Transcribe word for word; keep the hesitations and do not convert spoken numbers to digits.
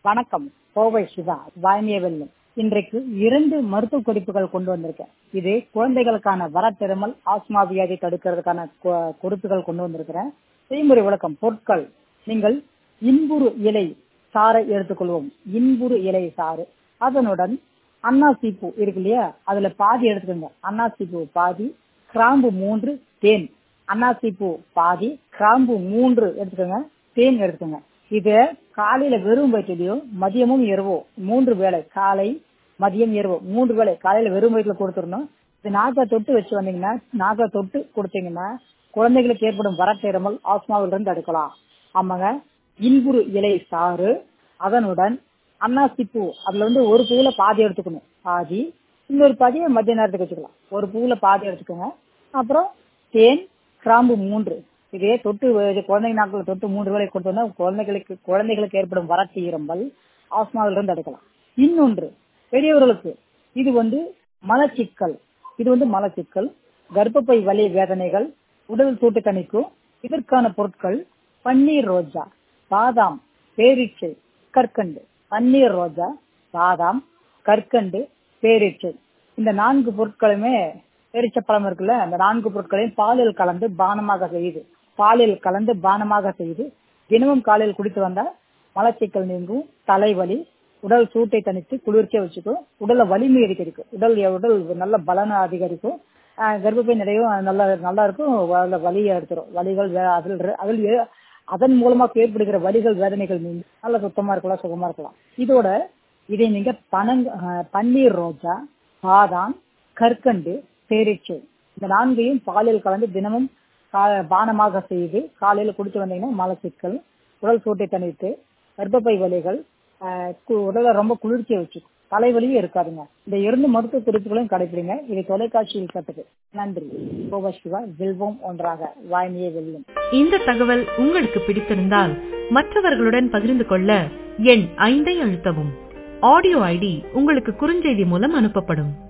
வணக்கம். கோவை சிவா வாய்மையவெல்லும். இன்றைக்கு இரண்டு மருத்துவ குறிப்புகள் கொண்டு வந்திருக்கேன். இது குழந்தைகளுக்கான வரத்திருமல் ஆஸ்மா வியாதி தடுக்கிறதுக்கான கு- குறிப்புகள் கொண்டு வந்திருக்கிறேன். செய்முறை விளக்கம். பொருட்கள்: நீங்கள் இன்புறு இலை சாறை எடுத்துக்கொள்வோம். இன்புறு இலை சாறு, அதனுடன் அன்னாசி பூ இருக்கு இல்லையா, அதுல பாதி எடுத்துக்கோங்க. அன்னாசி பூ பாதி, கிராம்பு மூன்று, தேன். அன்னாசி பூ பாதி, கிராம்பு மூன்று எடுத்துக்கோங்க, தேன் எடுத்துக்கோங்க. இத காலையில வெறும் வயிற்றுலயோ மதியமும் இரவோ மூன்று வேளை, காலை மதியம் இரவு மூன்று வேளை காலையில வெறும் வயிற்றுல கொடுத்துடணும். இது நாக்கை தொட்டு வச்சு வந்தீங்கன்னா, நாக்கை தொட்டு கொடுத்தீங்கன்னா குழந்தைகளுக்கு ஏற்படும் வரத்திருமல் ஆஸ்மாவில் இருந்து தடுக்கலாம். ஆமாங்க. இன்புறு இலை சாறு, அதனுடன் அன்னாசி பூ, அதுல வந்து ஒரு பூவுல பாதி எடுத்துக்கணும், பாதி. இன்னொரு பாதியை மத்திய நேரத்துக்கு வச்சுக்கலாம். ஒரு பூவுல பாதி எடுத்துக்கோங்க. அப்புறம் தேன், கிராம்பு மூன்று. இதே தொட்டு வ- குழந்தைங்க நாட்கள் தொட்டு மூன்று வேளை கொடுத்தோம்னா குழந்தைகளுக்கு குழந்தைகளுக்கு ஏற்படும் வறட்சி இருமல் ஆஸ்மாவில் இருந்து தடுக்கலாம். இன்னொன்று பெரியவர்களுக்கு, இது வந்து மலச்சிக்கல். இது வந்து மலச்சிக்கல், கர்ப்பப்பை வலி வேதனைகள், உடல் சூட்டு தணிக்கும். இதற்கான பொருட்கள்: பன்னீர் ரோஜா, பாதாம், பேரீச்சை, கற்கண்டு. பன்னீர் ரோஜா, பாதாம், கற்கண்டு, பேரீச்சை. இந்த நான்கு பொருட்களுமே, பேரிச்சப்பழம் இருக்குல்ல, அந்த நான்கு பொருட்களையும் பாலில் கலந்து பானமாக செய்து பாலில் கலந்து பானமாக செய்து தினமும் காலையில் குடித்து வந்தா மலச்சிக்கல் நீங்கும். தலைவலி, உடல் சூட்டை தணித்து குளிர்ச்சியா வச்சுக்கும். உடல்ல வலிமை அதிகரிக்கும். உடல் உடல் நல்ல பலனை அதிகரிக்கும். ஆஹ் கர்ப்பப்பை நிறையும் நல்லா நல்லா இருக்கும். அதுல வலியை எடுத்துரும். வலிகள் வே- அதில் ர- அதில் ஏ- அதன் மூலமா ஏற்படுகிற வலிகள் வேதனைகள் நீங்க நல்ல சுத்தமா இருக்கலாம், சுகமா இருக்கலாம். இதோட இதை நீங்க பனங் ஆஹ் பன்னீர் ரோஜா, பாதாம், கற்கண்டு, பேரீச்சை, இந்த நான்கையும் பாலில் கலந்து தினமும் கா- பானமாக செய்து காலையில குடிச்சு வந்தீங்கன்னா மலச்சிக்கல், உடல் சூட்டை தணித்து, கர்ப்பப்பை வலிகள், ஆஹ் கு- உடலை ரொம்ப குளிர்ச்சியை வச்சுக்கும். தலைவலியும் இருக்காதுங்க. இந்த இரண்டு மருத்துவ குறிப்புகளையும் கடைபிடிங்க. இது தொலைக்காட்சியில் கட்டுது. நன்றி. கோவை சிவா. வெல்வோம் ஒன்றாக, வாய்மையே வெல்லும். இந்த தகவல் உங்களுக்கு பிடித்திருந்தால் மற்றவர்களுடன் பகிர்ந்து கொள்ள எண் ஐந்தை அழுத்தவும். ஆடியோ ஐடி உங்களுக்கு குறுஞ்செய்தி மூலம் அனுப்பப்படும்.